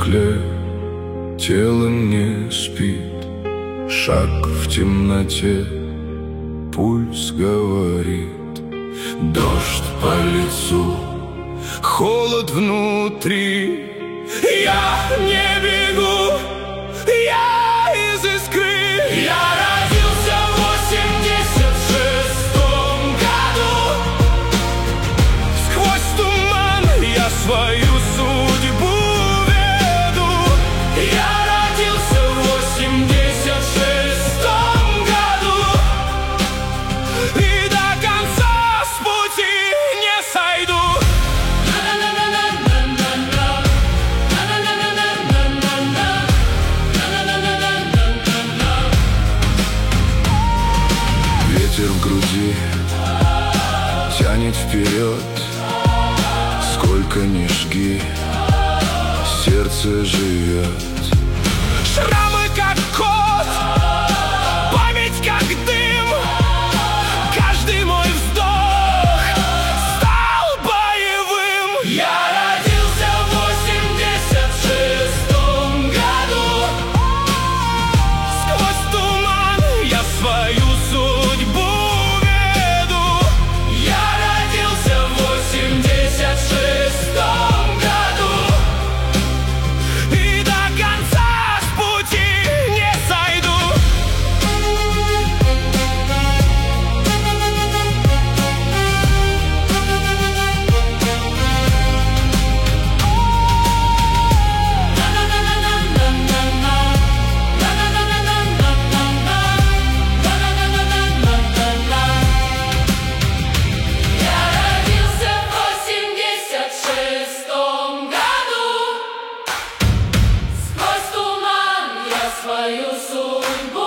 стекле тело не спит, шаг в темноте, пульс говорит. Дождь по лицу, холод внутри. Я не бегу, я из искры. Я родился в 86-м году. Сквозь туман я свою судьбу веду. Я родился в 86-м году, и до конца с пути не сойду. Ветер в груди тянет вперед, сколько ни жги, сердце живет. Шрамы как кот, память как дым, каждый мой вздох стал боевым. Я родился в 86-м году. Сквозь туман я свою судьбу веду. Я родился в 86-м году, и до конца с пути не сойду. Я родился в 86-м году. Сквозь туман я свою судьбу